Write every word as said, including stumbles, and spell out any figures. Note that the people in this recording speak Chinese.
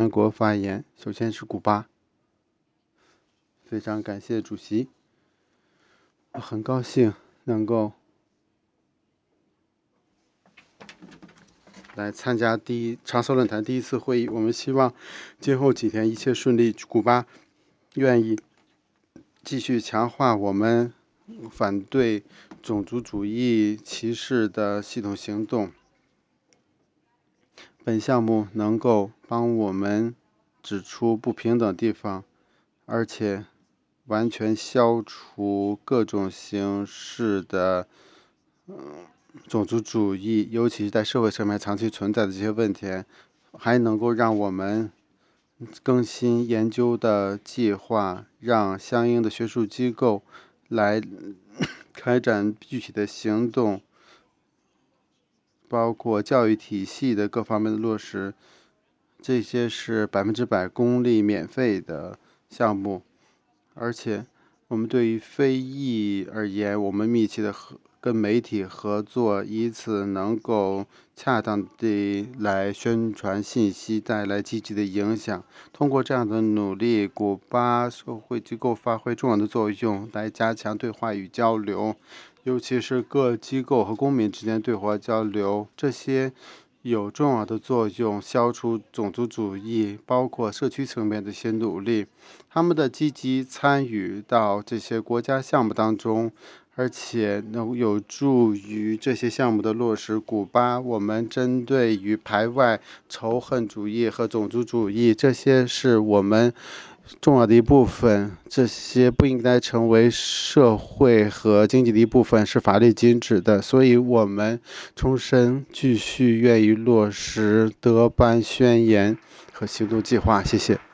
联国发言。首先是古巴，非常感谢主席，我很高兴能够来参加第一长色论坛第一次会议。我们希望今后几天一切顺利。古巴愿意继续强化我们反对种族主义歧视的系统行动。本项目能够帮我们指出不平等地方，而且完全消除各种形式的嗯种族主义，尤其是在社会上面长期存在的这些问题，还能够让我们更新研究的计划，让相应的学术机构来开展具体的行动，包括教育体系的各方面的落实。这些是百分之百公立免费的项目，而且我们对于非裔而言，我们密切的和跟媒体合作，以此能够恰当地来宣传信息，带来积极的影响。通过这样的努力，古巴社会机构发挥重要的作用，来加强对话与交流，尤其是各机构和公民之间对话交流，这些有重要的作用，消除种族主义，包括社区层面的一些努力。他们的积极参与到这些国家项目当中，而且能有助于这些项目的落实。古巴，我们针对于排外、仇恨主义和种族主义，这些是我们重要的一部分，这些不应该成为社会和经济的一部分，是法律禁止的。所以我们重申继续愿意落实德班宣言和行动计划。谢谢。